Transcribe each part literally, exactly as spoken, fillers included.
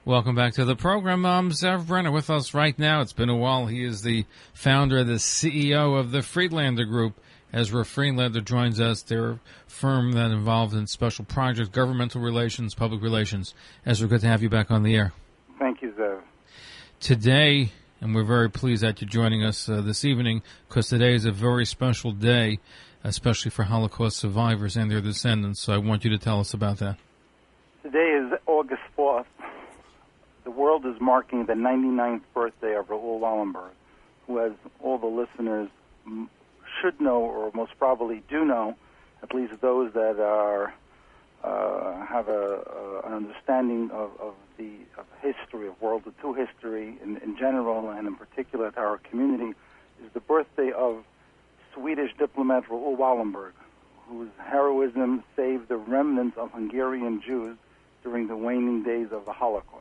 Welcome back to the program. Um, Zev Brenner with us right now. It's been a while. He is the founder, the C E O of the Friedlander Group. Ezra Friedlander joins us. They're a firm that involved in special projects, governmental relations, public relations. Ezra, good to have you back on the air. Thank you, Zev. Today, and we're very pleased that you're joining us uh, this evening, because today is a very special day, especially for Holocaust survivors and their descendants. So I want you to tell us about that. Today is August fourth. The world is marking the ninety-ninth birthday of Raoul Wallenberg, who, as all the listeners should know, or most probably do know, at least those that are uh, have a, uh, an understanding of, of the of history, of World War Two history in, in general, and in particular to our community, is the birthday of Swedish diplomat Raoul Wallenberg, whose heroism saved the remnants of Hungarian Jews during the waning days of the Holocaust.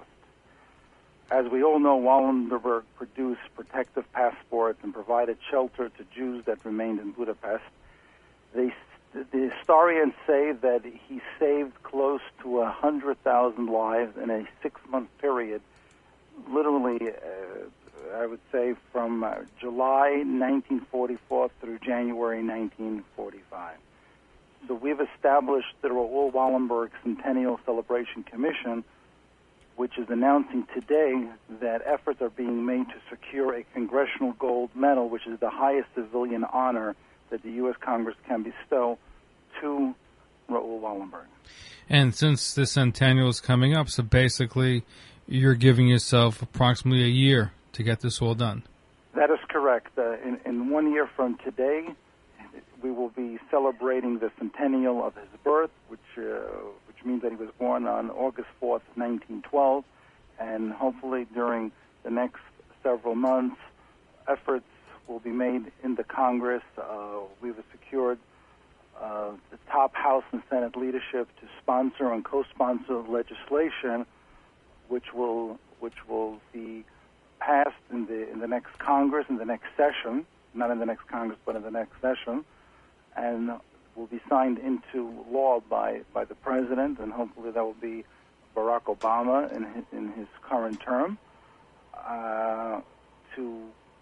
As we all know, Wallenberg produced protective passports and provided shelter to Jews that remained in Budapest. They, the historians say that he saved close to one hundred thousand lives in a six-month period, literally, uh, I would say, from uh, July nineteen forty-four through January nineteen forty-five. So we've established the Raoul Wallenberg Centennial Celebration Commission, which is announcing today that efforts are being made to secure a Congressional Gold Medal, which is the highest civilian honor that the U S Congress can bestow to Raoul Wallenberg. And since the centennial is coming up, so basically you're giving yourself approximately a year to get this all done. That is correct. Uh, in, in one year from today, we will be celebrating the centennial of his birth, which uh, which means that he was born on August fourth, nineteen twelve, and hopefully during the next several months, efforts will be made in the Congress. Uh, we've secured uh, the top House and Senate leadership to sponsor and co-sponsor legislation, which will which will be passed in the in the next Congress, in the next session, not in the next Congress, but in the next session, and will be signed into law by, by the president, and hopefully that will be Barack Obama in his, in his current term, uh, to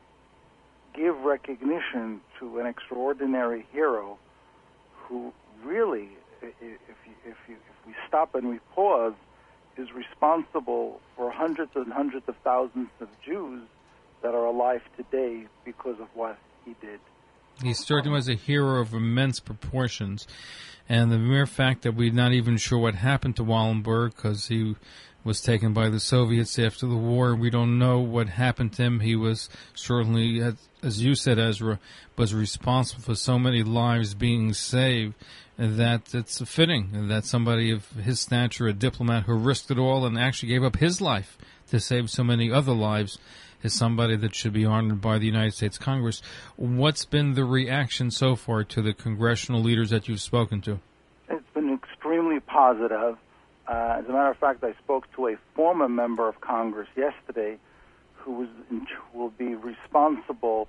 give recognition to an extraordinary hero who really, if, you, if, you, if we stop and we pause, is responsible for hundreds and hundreds of thousands of Jews that are alive today because of what he did. He certainly was a hero of immense proportions, and the mere fact that we're not even sure what happened to Wallenberg, because he was taken by the Soviets after the war, we don't know what happened to him. He was certainly, as you said, Ezra, was responsible for so many lives being saved, that it's fitting that somebody of his stature, a diplomat who risked it all and actually gave up his life to save so many other lives, is somebody that should be honored by the United States Congress. What's been the reaction so far to the congressional leaders that you've spoken to? It's been extremely positive. Uh, as a matter of fact, I spoke to a former member of Congress yesterday who was in, will be responsible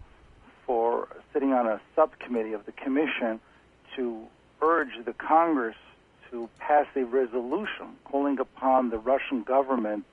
for sitting on a subcommittee of the commission to urge the Congress to pass a resolution calling upon the Russian government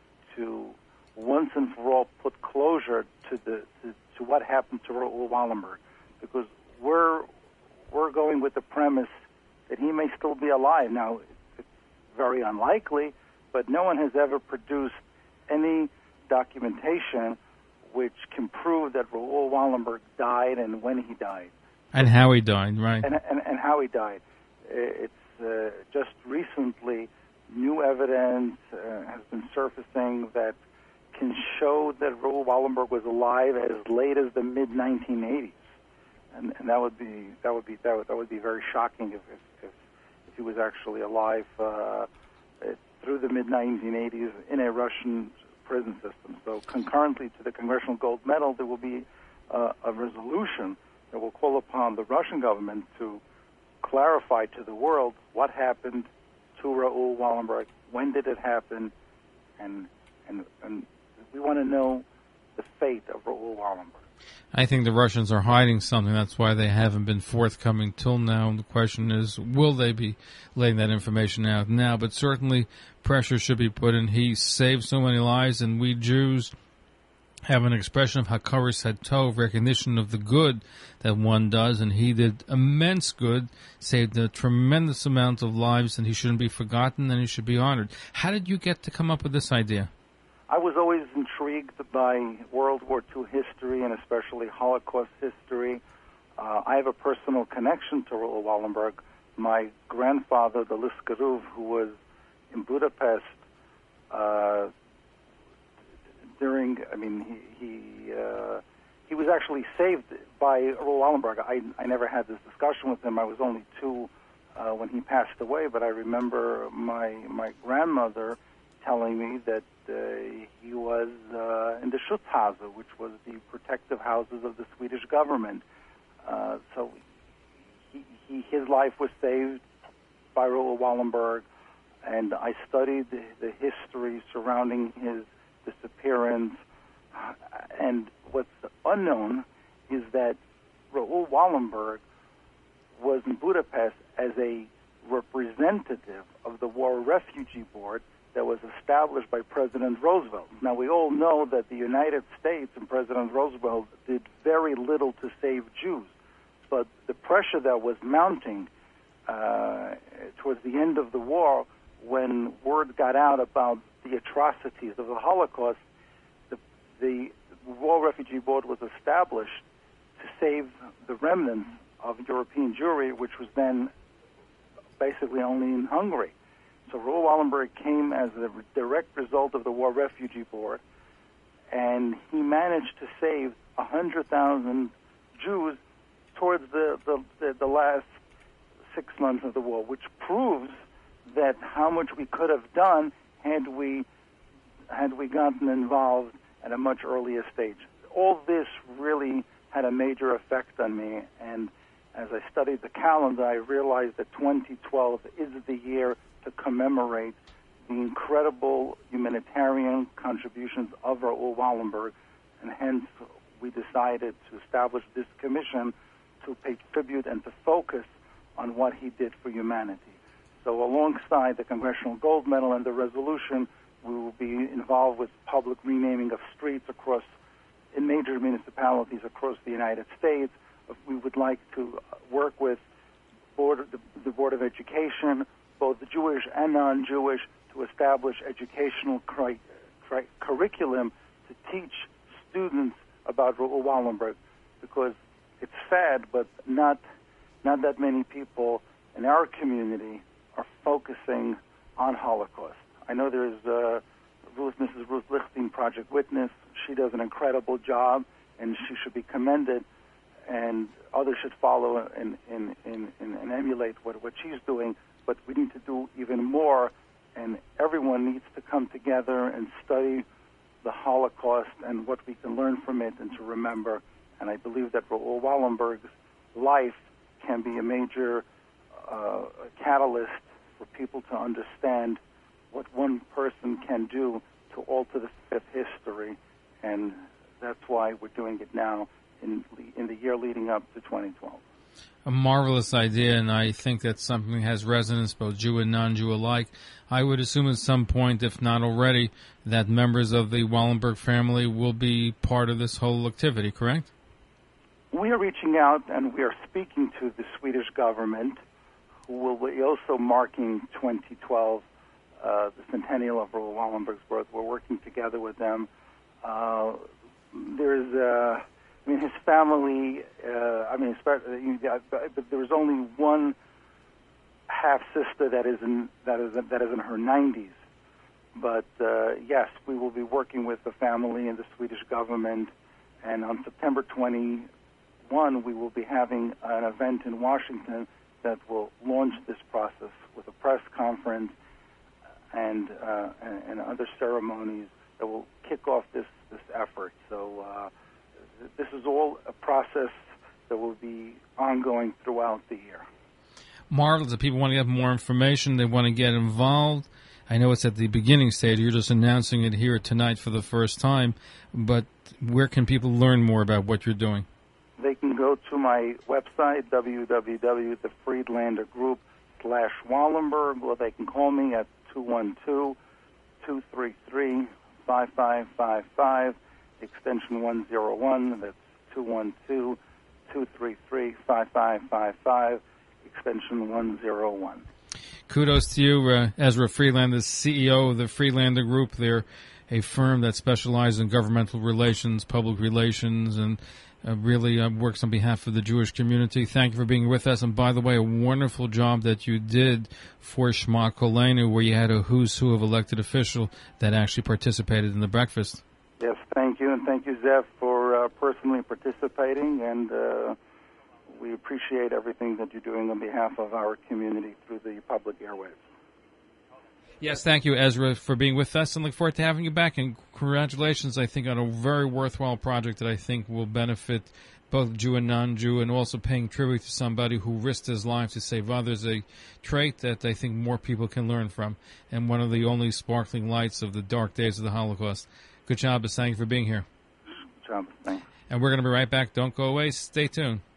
to once and for all put closure to the to, to what happened to Raoul Wallenberg, because we're we're going with the premise that he may still be alive. Now, it's very unlikely, but no one has ever produced any documentation which can prove that Raoul Wallenberg died and when he died. And how he died, right. And, and, and how he died. It's uh, just recently new evidence uh, has been surfacing that can show that Raoul Wallenberg was alive as late as the mid nineteen eighties, and, and that would be that would be that would, that would be very shocking if if, if, if he was actually alive uh, through the mid nineteen eighties in a Russian prison system. So concurrently to the Congressional Gold Medal, there will be uh, a resolution that will call upon the Russian government to clarify to the world what happened to Raoul Wallenberg, when did it happen, and and and we want to know the fate of Raoul Wallenberg. I think the Russians are hiding something. That's why they haven't been forthcoming till now. The question is, will they be letting that information out now? But certainly pressure should be put in. He saved so many lives, and we Jews have an expression of Hakaras Hatov, recognition of the good that one does, and he did immense good, saved a tremendous amount of lives, and he shouldn't be forgotten, and he should be honored. How did you get to come up with this idea? I was always intrigued by World War Two history, and especially Holocaust history. Uh, I have a personal connection to Raoul Wallenberg. My grandfather, the Liskaruv, who was in Budapest uh, during, I mean, he he, uh, he was actually saved by Raoul Wallenberg. I, I never had this discussion with him. I was only two uh, when he passed away, but I remember my my grandmother telling me that uh, he was uh, in the Schutzhase, which was the protective houses of the Swedish government. Uh, so he, he, his life was saved by Raoul Wallenberg, and I studied the, the history surrounding his disappearance. And what's unknown is that Raoul Wallenberg was in Budapest as a representative of the War Refugee Board that was established by President Roosevelt. Now, we all know that the United States and President Roosevelt did very little to save Jews, but the pressure that was mounting uh, towards the end of the war, when word got out about the atrocities of the Holocaust, the, the War Refugee Board was established to save the remnants of European Jewry, which was then basically only in Hungary. So Raoul Wallenberg came as a direct result of the War Refugee Board, and he managed to save one hundred thousand Jews towards the, the, the, the last six months of the war, which proves that how much we could have done had we had we gotten involved at a much earlier stage. All this really had a major effect on me, and as I studied the calendar, I realized that twenty twelve is the year to commemorate the incredible humanitarian contributions of Raoul Wallenberg, and hence we decided to establish this commission to pay tribute and to focus on what he did for humanity. So alongside the Congressional Gold Medal and the resolution, we will be involved with public renaming of streets across, in major municipalities across the United States. We would like to work with board, the, the Board of Education, both Jewish and non-Jewish, to establish educational cri- cri- curriculum to teach students about Raoul Wallenberg, because it's sad, but not not that many people in our community are focusing on Holocaust. I know there's uh, Ruth, Missus Ruth Lichting, Project Witness. She does an incredible job, and she should be commended, and others should follow and, and, and, and emulate what, what she's doing. But we need to do even more, and everyone needs to come together and study the Holocaust and what we can learn from it and to remember. And I believe that Raoul Wallenberg's life can be a major uh, catalyst for people to understand what one person can do to alter the fifth history, and that's why we're doing it now in, in the year leading up to twenty twelve. A marvelous idea, and I think that's something that has resonance, both Jew and non-Jew alike. I would assume at some point, if not already, that members of the Wallenberg family will be part of this whole activity, correct? We are reaching out, and we are speaking to the Swedish government, who will be also marking twenty twelve, uh, the centennial of Raoul Wallenberg's birth. We're working together with them. Uh, there's uh, I mean, his family, uh, I mean, but there's only one half-sister that is in, that is, that is in her nineties. But, uh, yes, we will be working with the family and the Swedish government. And on September twenty-first, we will be having an event in Washington that will launch this process with a press conference and, uh, and, and other ceremonies that will kick off this, this effort. So, uh, this is all a process that will be ongoing throughout the year. Marvelous. If people want to get more information, they want to get involved, I know it's at the beginning stage. You're just announcing it here tonight for the first time, but where can people learn more about what you're doing? They can go to my website, w w w dot the friedlander group slash Wallenberg, or they can call me at two one two, two three three, five five five five, extension one oh one. That's two one two, two three three, five five five five, extension one oh one. Kudos to you, uh, Ezra Friedlander, C E O of the Friedlander Group. They're a firm that specializes in governmental relations, public relations, and uh, really uh, works on behalf of the Jewish community. Thank you for being with us. And by the way, a wonderful job that you did for Shema Kolenu, where you had a who's who of elected official that actually participated in the breakfast. Yes, thank you, and thank you, Zev, for uh, personally participating, and uh, we appreciate everything that you're doing on behalf of our community through the public airwaves. Yes, thank you, Ezra, for being with us, and look forward to having you back. And congratulations, I think, on a very worthwhile project that I think will benefit both Jew and non-Jew, and also paying tribute to somebody who risked his life to save others, a trait that I think more people can learn from, and one of the only sparkling lights of the dark days of the Holocaust. Good job, thank you for being here. Good job, thanks. And we're going to be right back. Don't go away. Stay tuned.